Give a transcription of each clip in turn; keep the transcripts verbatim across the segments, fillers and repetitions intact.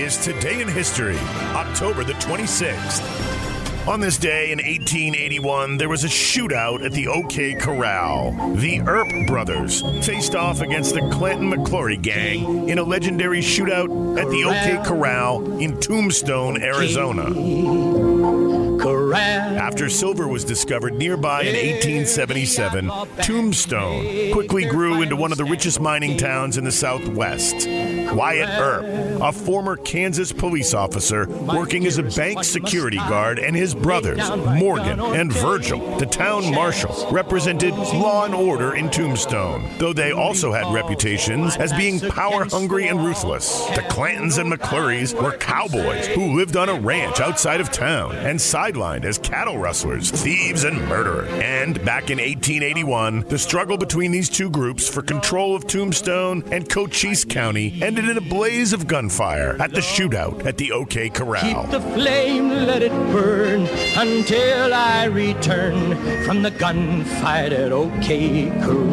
is Today in History, October the twenty-sixth. On this day in eighteen eighty-one, there was a shootout at the OK Corral. The Earp brothers faced off against the Clanton-McClory gang in a legendary shootout at the OK Corral in Tombstone, Arizona. After silver was discovered nearby in eighteen seventy-seven, Tombstone quickly grew into one of the richest mining towns in the Southwest. Wyatt Earp, a former Kansas police officer working as a bank security guard, and his brothers, Morgan and Virgil, the town marshal, represented law and order in Tombstone, though they also had reputations as being power-hungry and ruthless. The Clantons and McClurys were cowboys who lived on a ranch outside of town and sidelined as cattle rustlers, thieves, and murderers. And back in eighteen eighty-one, the struggle between these two groups for control of Tombstone and Cochise County ended in a blaze of gunfire at the shootout at the OK Corral. Keep the flame, let it burn until I return from the gunfight at OK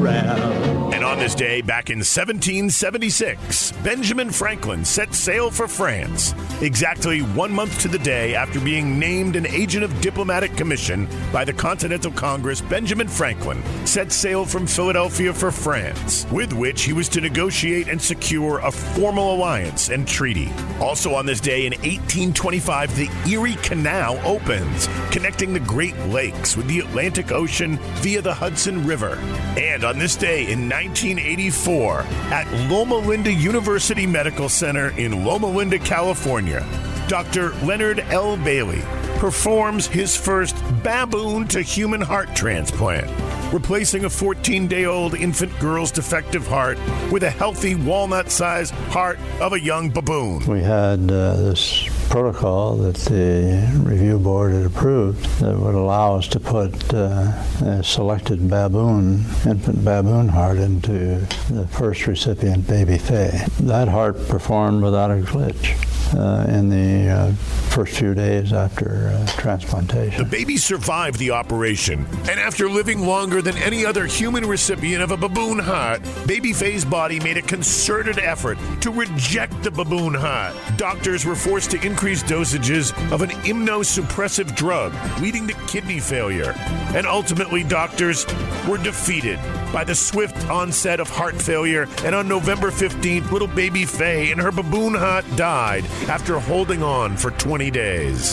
Corral. And on this day, back in seventeen seventy-six, Benjamin Franklin set sail for France, exactly one month to the day after being named an agent of diplomatic commission by the Continental Congress. Benjamin Franklin set sail from Philadelphia for France, with which he was to negotiate and secure a formal alliance and treaty. Also on this day in eighteen twenty-five, the Erie Canal opens, connecting the Great Lakes with the Atlantic Ocean via the Hudson River. And on this day in nineteen eighty-four, at Loma Linda University Medical Center in Loma Linda, California, Doctor Leonard L. Bailey performs his first baboon-to-human heart transplant, replacing a fourteen-day-old infant girl's defective heart with a healthy walnut-sized heart of a young baboon. We had uh, this protocol that the review board had approved that would allow us to put uh, a selected baboon, infant baboon heart into the first recipient, baby Faye. That heart performed without a glitch uh, in the uh, first few days after uh, transplantation. The baby survived the operation, and after living longer than any other human recipient of a baboon heart, baby Faye's body made a concerted effort to reject the baboon heart. Doctors were forced to increase dosages of an immunosuppressive drug, leading to kidney failure. And ultimately, doctors were defeated by the swift onset of heart failure, and on November fifteenth, little baby Faye and her baboon heart died after holding on for twenty days.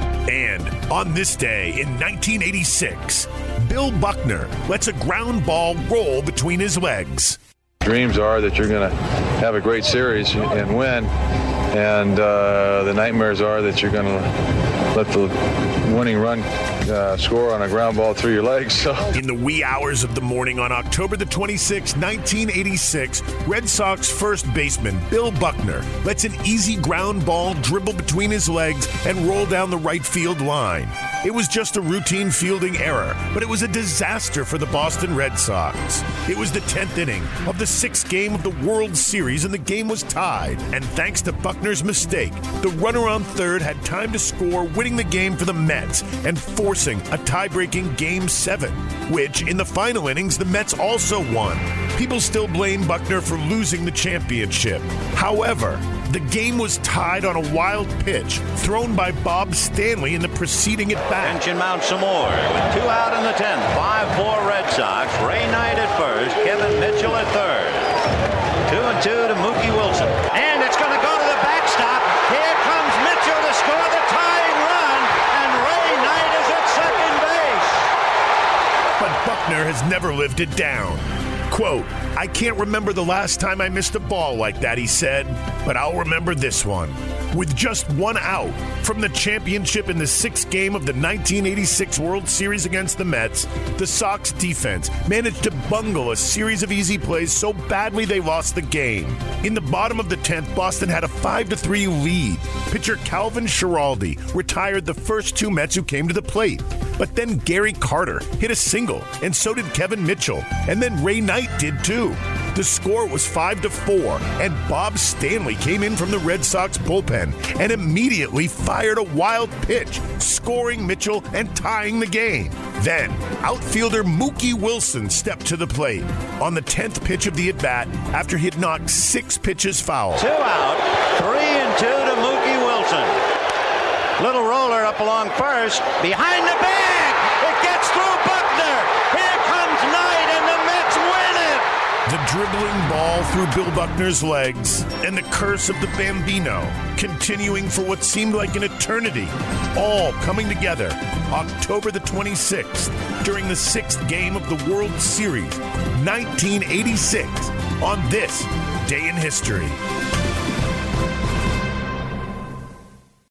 And on this day in nineteen eighty-six, Bill Buckner lets a ground ball roll between his legs. Dreams are that you're going to have a great series and win, and uh, the nightmares are that you're going to let the winning run uh, score on a ground ball through your legs. So. In the wee hours of the morning on October the twenty-sixth, nineteen eighty-six, Red Sox first baseman Bill Buckner lets an easy ground ball dribble between his legs and roll down the right field line. It was just a routine fielding error, but it was a disaster for the Boston Red Sox. It was the tenth inning of the sixth game of the World Series, and the game was tied. And thanks to Buckner's mistake, the runner on third had time to score, winning the game for the Mets and forcing a tie-breaking Game seven, which, in the final innings, the Mets also won. People still blame Buckner for losing the championship. However, the game was tied on a wild pitch thrown by Bob Stanley in the preceding at-bat. Tension mounts some more with two out in the tenth. five four Red Sox. Ray Knight at first. Kevin Mitchell at third. Two and two to Mookie Wilson. And it's going to go to the backstop. Here comes Mitchell to score the tying run. And Ray Knight is at second base. But Buckner has never lived it down. Quote, "I can't remember the last time I missed a ball like that," he said, "but I'll remember this one." With just one out from the championship in the sixth game of the nineteen eighty-six World Series against the Mets, the Sox defense managed to bungle a series of easy plays so badly they lost the game. In the bottom of the tenth, Boston had a five to three lead. Pitcher Calvin Schiraldi retired the first two Mets who came to the plate. But then Gary Carter hit a single, and so did Kevin Mitchell, and then Ray Knight did too. The score was five to four, and Bob Stanley came in from the Red Sox bullpen and immediately fired a wild pitch, scoring Mitchell and tying the game. Then, outfielder Mookie Wilson stepped to the plate on the tenth pitch of the at-bat after he'd knocked six pitches foul. Two out, three and two to Mookie Wilson. Little roller up along first, behind the bag. It gets through Buckner. Here comes Knight, and the Mets win it. The dribbling ball through Bill Buckner's legs and the curse of the Bambino continuing for what seemed like an eternity, all coming together October the twenty-sixth during the sixth game of the World Series, nineteen eighty-six, on this day in history.